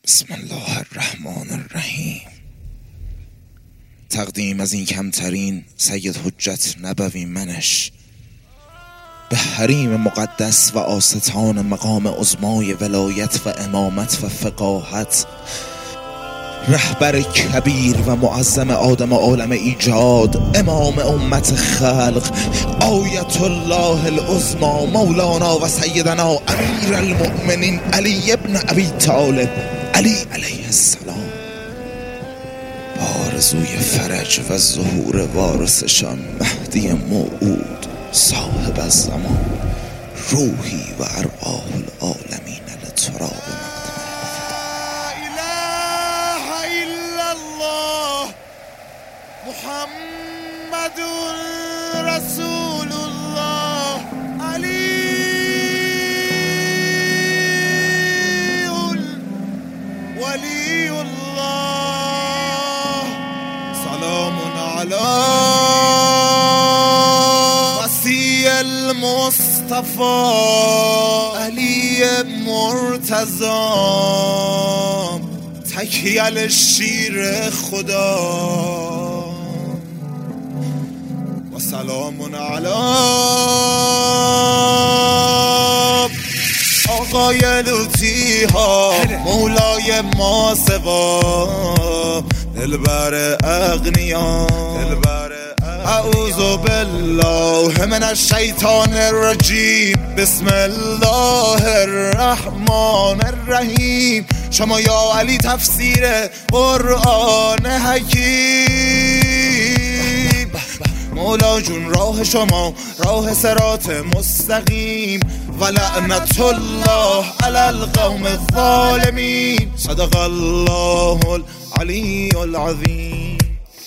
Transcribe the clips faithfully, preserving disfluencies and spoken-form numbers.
بسم الله الرحمن الرحیم. تقدیم از این کمترین سید حجت نبوی منش به حریم مقدس و آستان مقام عظمای ولایت و امامت و فقاهت، رهبر کبیر و معظم آدم عالم ایجاد، امام امت خلق، آیت الله العظما، مولانا و سیدنا امیر المؤمنین علی ابن ابی طالب علی علیه السلام، آرزوی فرج و ظهور وارثشان مهدی موعود صاحب الزمان، روحی و ارواح العالمین لتراب محمد رسول الله علی ولی الله. سلام علی وصی المصطفى علی مرتضی، تکیل شیر خدا. و سلام علی آقای لوطی ها، مولای ما سوا، دلبر اغنیا، اعوذ بالله من الشیطان الرجیم، بسم الله الرحمن الرحیم. شما یا علی تفسیر قرآن حکیم، مولا جون راه شما راه صراط مستقیم، و لعنت الله علی القوم الظالمین. صدق الله العلی العظیم.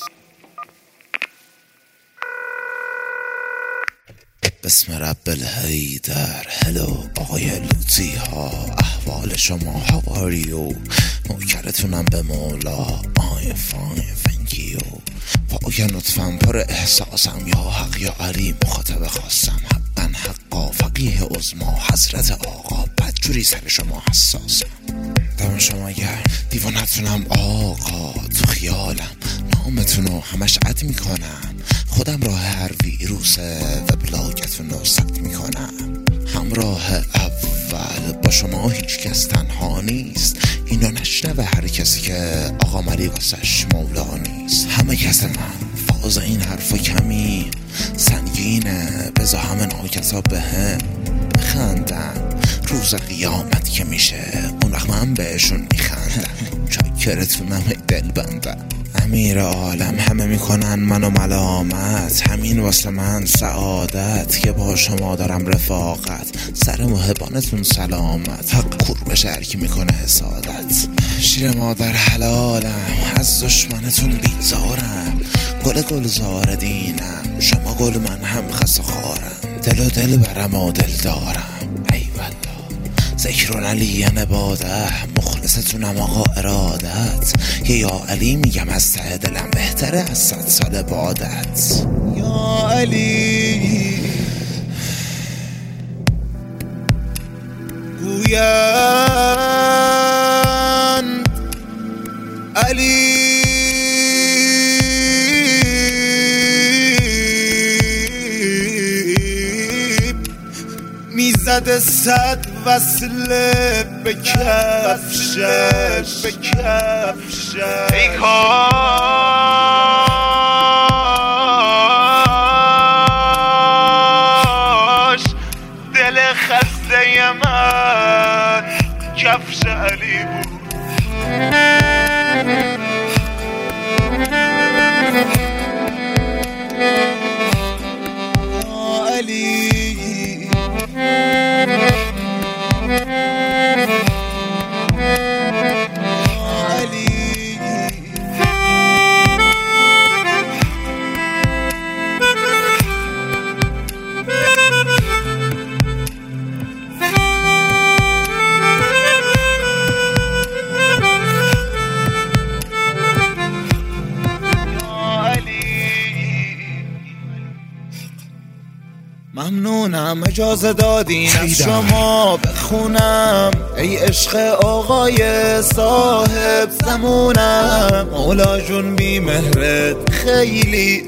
بسم رب الحیدر. هلو آقای لوطی ها، احوال شما هواریو؟ نوکرتونم به مولا. آی فاین فنکیو. پاک نطفم پر احساسم، یا حق یا علی مخاطب خواستم، حقا حقا فقیه عظما حضرت آقا، بدجوری سر شما حساسم. دم شما گرم، دیوانتونم آقا، تو خیالم نامتونو همش عد میکنم، خودم راه هر ویروسه و بلاگتونو ثبت میکنم. همراه اول با شما هیچ کس تنها نیست، اینو نشنوه هر کسی که آقا ملی واسش مولا نیست. همه کس من فاز این حرفا کمی سنگینه، بزا همه ناکسا به هم بخندم، روز قیامت که میشه اون وقت من بهشون میخندم. چاکرتونم دل بندم، امیر عالم همه میکنن منو ملامت، همین واسه من سعادت که با شما دارم رفاقت، سر محبانتون سلامت، حق کور بشه هرکی میکنه حسادت. شیر مادر حلالم، از دشمنتون بیزارم، گل گلزار دینم، شما گل من هم خس و خارم، دل و دل برم و دل دارم. ای والله ذکرون علی نباده، مخلصتونم آقا ارادت، یه یا علی میگم از ته دلم بهتره از صد سال بعدت. یا علی گویند علی میزد صد وصله به کفشش، به کفشش. ای کاش دل خسته من کفش علی بود. علی ممنونم اجازه دادین از شما بخونم، ای عشق آقای صاحب زمونم. مولا جون بی مهرت خیلی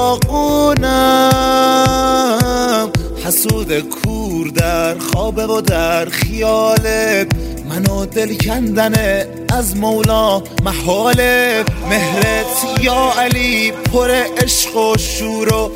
داغونم، حسود کور در خوابه و در خیاله، منو دل کندنه از مولا محاله. مهرت یا علی پر عشق و شور و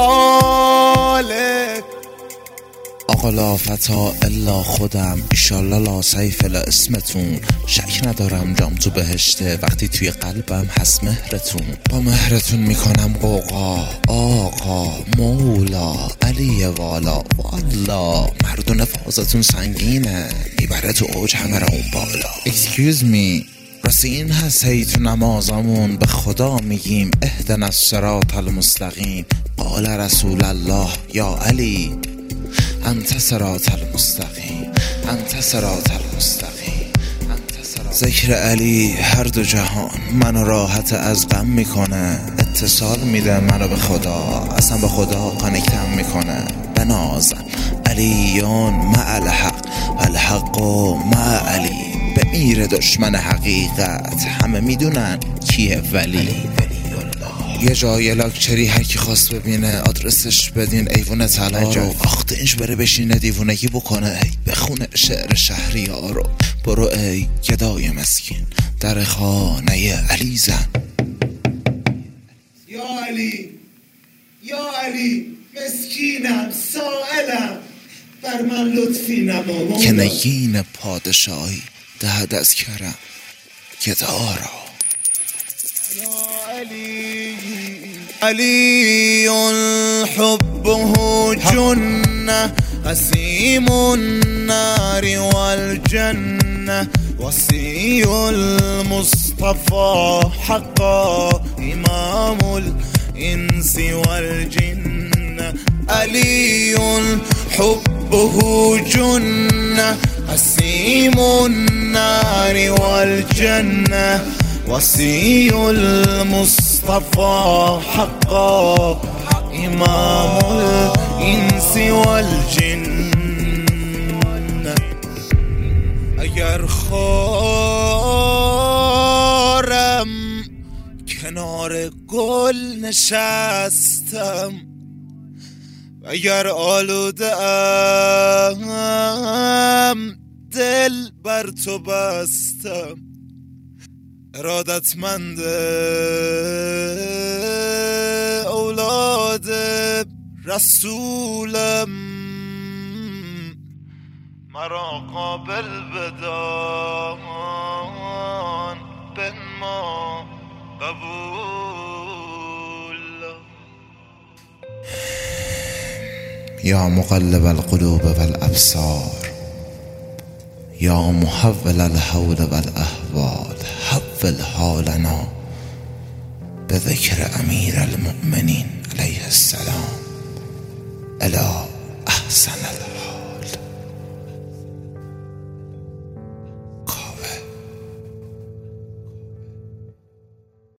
حاله. آقا لا فتا الا خودم، ایشالله لا سیف لا اسمتون. شک ندارم جام تو بهشته وقتی توی قلبم هست مهرتون. با مهرتون میکنم قوقا آقا مولا علی والا. والا مردون فازتون سنگینه، میبره تو اوج همه را اون بالا. Excuse me، راستی این هست هی تو نمازمون به خدا میگیم اهدنا الصراط المستقیم. قال رسول الله یا علی انت صراط المستقیم، انت صراط المستقیم، انت صراط. ذکر علی هر دو جهان منو راحت از غم میکنه، اتصال میده منو به خدا، اصلا به خدا کانکتم میکنه. بنازم علیون مع الحق و الحق مع علی. به میر دشمن حقیقت همه میدونن کیه ولی. یه جای لاکچری هر کی خواست ببینه آدرسش بدین ایوون طلا رو. آخته اینش بره بشینه دیوونگی بکنه، ای بخونه شعر شهریارو. برو ای گدای مسکین در خانه علی زن. یا علی یا علی مسکینم سائلم، بر من لطفی نما. که نگین پادشاهی دهد از کرم گدارا. یا علی علی حبه جنة قسیم النار والجنة وصی المصطفى حقا امام الانس والجن. علی حبه جنة قسیم النار والجنة وصی المصطفى حقا امام الانس والجن. اگر خارم کنار گل نشستم، اگر آلوده ام دل بر تو بستم، ارادتمند اولاد رسولم، مرا قابل بدان بنما قبول. یا مقلب القلوب والابصار، یا محول الحول والاحوال، حول حالنا به ذکر امیر المؤمنین علیه السلام. الا